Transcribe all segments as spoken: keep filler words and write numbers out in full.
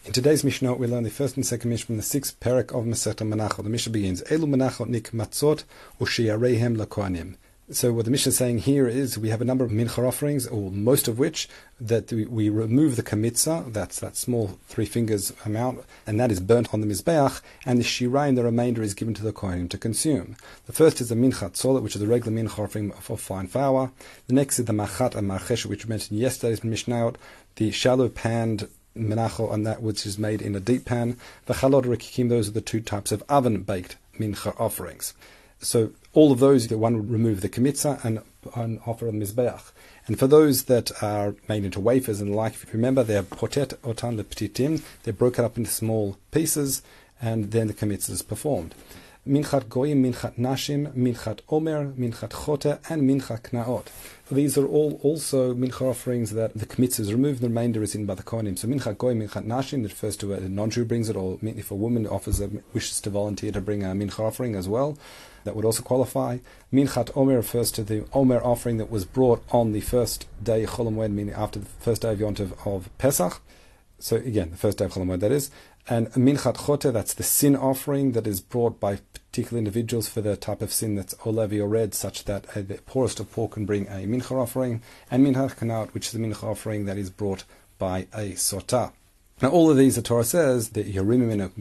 In today's Mishnah, we learn the first and second Mishnah from the sixth parak of Masechta Menachot. The Mishnah begins, Elu Menachot nik matzot u'shiyareihem lakohanim. So what the Mishnah is saying here is we have a number of mincha offerings, or most of which, that we, we remove the kamitza, that's that small three fingers amount, and that is burnt on the mizbeach, and the shirayim, the remainder, is given to the kohanim to consume. The first is the mincha tzolet, which is the regular mincha offering for fine flour. The next is the machat and marcheshet, which we mentioned yesterday's Mishnayot, the shallow panned menacho, and that which is made in a deep pan. The chalot rekikim, those are the two types of oven-baked mincha offerings. So all of those, the one would remove the kamitza and, and offer a mizbeach. And for those that are made into wafers and the like, if you remember, they're potet otan leptitim, they're broken up into small pieces, and then the kamitza is performed. Minchat goyim, minchat nashim, minchat omer, minchat chote, and minchat knaot. These are all also mincha offerings that the kamitza is removed, the remainder is in by the kohanim. So minchat goyim, minchat nashim, that refers to a non-Jew brings it, or if a woman offers a, wishes to volunteer to bring a mincha offering as well, that would also qualify. Minchat omer refers to the omer offering that was brought on the first day Chol Hamoed, meaning after the first day of Yontiv of Pesach. So again, the first day of Chol Hamoed, that is. And minchat chote, that's the sin offering that is brought by particular individuals for the type of sin that's olevi or red, such that uh, the poorest of poor can bring a mincha offering. And minchat knaot, which is the mincha offering that is brought by a sota. Now all of these, the Torah says that you remove the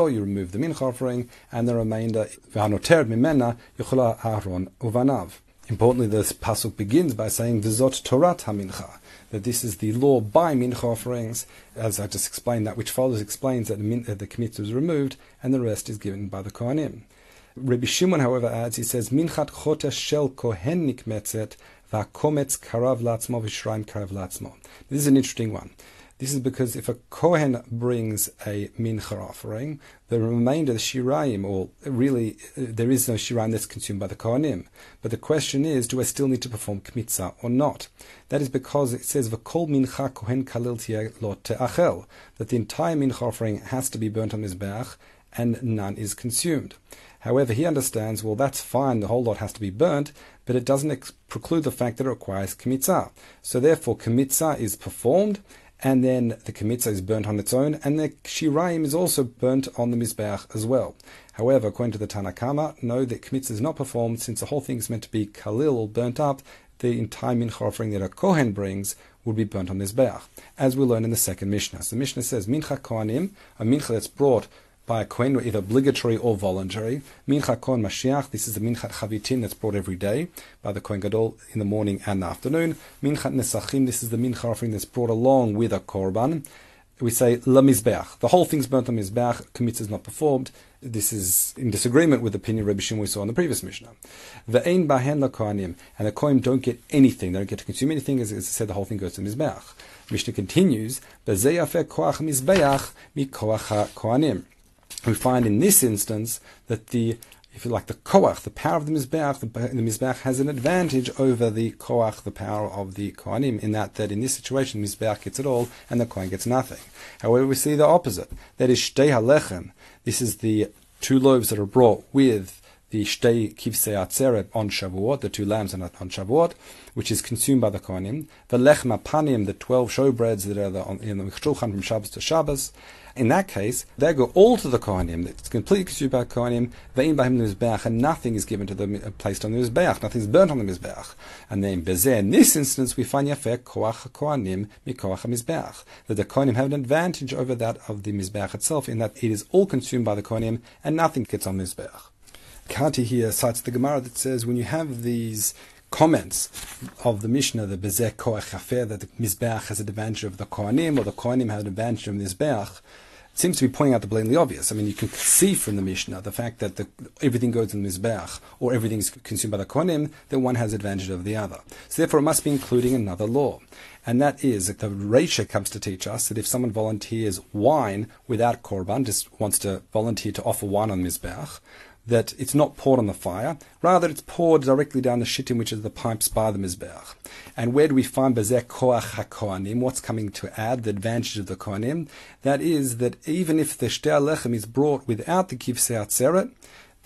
mincha offering, and the remainder, v'hanoter mimena yochla Aaron uvanav. Importantly, this pasuk begins by saying v'zot Torat hamincha, that this is the law by mincha offerings. As I just explained, that which follows explains that the, min, uh, the kamitza is removed, and the rest is given by the kohanim. Rabbi Shimon, however, adds, he says, minchat chote shel kohen nikmetzet v'akometz karav latzmo v'shraim karav latzmo. This is an interesting one. This is because if a kohen brings a mincha offering, the remainder, the shirayim, or really there is no shirayim that's consumed by the kohanim. But the question is, do I still need to perform kmitza or not? That is because it says v'kol mincha kohen kalil tiyeh lo te'achel, that the entire mincha offering has to be burnt on mizbeach and none is consumed. However, he understands, well, that's fine, the whole lot has to be burnt, but it doesn't ex- preclude the fact that it requires kmitza. So therefore, kmitza is performed, and then the kamitza is burnt on its own, and the shirayim is also burnt on the mizbeach as well. However, according to the Tanna Kama, no, the kamitza is not performed, since the whole thing is meant to be kalil, or burnt up. The entire mincha offering that a kohen brings would be burnt on mizbeach, as we learn in the second Mishnah. So the Mishnah says, mincha kohanim, a mincha that's brought by a kohen, either obligatory or voluntary. Mincha kohen mashiach, this is the minchat chavitin that's brought every day by the kohen gadol in the morning and the afternoon. Minchat nesachim, this is the mincha offering that's brought along with a korban. We say la mizbeach, the whole thing's burnt on mizbeach, kamitza is not performed. This is in disagreement with the opinion of Rabbi Shimon we saw in the previous Mishnah. Ve'ein bahen la kohanim, and the kohen don't get anything, they don't get to consume anything, as I said, the whole thing goes to mizbeach. Mishnah continues, be'zeh yafeh koach mizbeach mikoach kohanim. We find in this instance that the, if you like, the koach, the power of the mizbeach, the, the mizbeach has an advantage over the koach, the power of the kohanim, in that that in this situation, mizbeach gets it all and the kohen gets nothing. However, we see the opposite. That is shtei halechem. This is the two loaves that are brought with the shtei kivsei atzeret on Shavuot, the two lambs on Shavuot, which is consumed by the kohanim. The lechem apanim, the twelve showbreads that are the, on, in the shulchan from Shabbos to Shabbos. In that case, they go all to the kohanim. It's completely consumed by the kohanim. Ve'in b'hem mizbeach, and nothing is given to the placed on the mizbeach. Nothing is burnt on the mizbeach. And then bezeh, in this instance, we find yafeh koach kohanim mikoach mizbeach, that the kohanim have an advantage over that of the mizbeach itself, in that it is all consumed by the kohanim and nothing gets on the mizbeach. Kanti here cites the Gemara that says when you have these comments of the Mishnah, the bezeh koach yafeh, that the mizbeach has an advantage of the kohanim, or the kohanim have an advantage of the mizbeach, seems to be pointing out the blatantly obvious. I mean, you can see from the Mishnah the fact that the, everything goes in the mizbeach, or everything is consumed by the kohanim, that one has advantage of the other. So therefore, it must be including another law, and that is that the Reisha comes to teach us that if someone volunteers wine without korban, just wants to volunteer to offer wine on mizbeach, that it's not poured on the fire, rather it's poured directly down the shittim, which is the pipes by the mizbeach. And where do we find bezeh koach hakohanim? What's coming to add the advantage of the kohanim? That is that even if the shtei halechem is brought without the kivsei atzeret,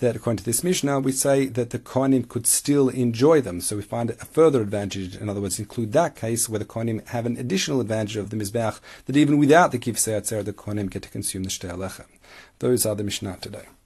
that according to this Mishnah, we say that the Kohanim could still enjoy them. So we find a further advantage, in other words, include that case where the Kohanim have an additional advantage of the Mizbeach, that even without the Kivsei Atzer, the Kohanim get to consume the Shtei Alechem. Those are the Mishnah today.